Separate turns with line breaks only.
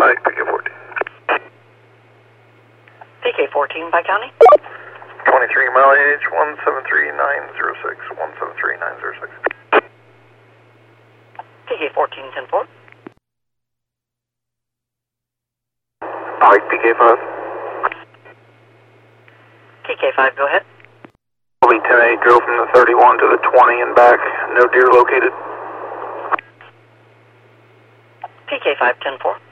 Mike, PK-14.
PK-14 by county.
23 mileage, 173906, 173906.
PK-14, 10-4.
Mike, PK-5.
PK-5, go ahead.
Will be 10-8, drove from the 31 to the 20 and back. No deer located.
PK-5, 10-4.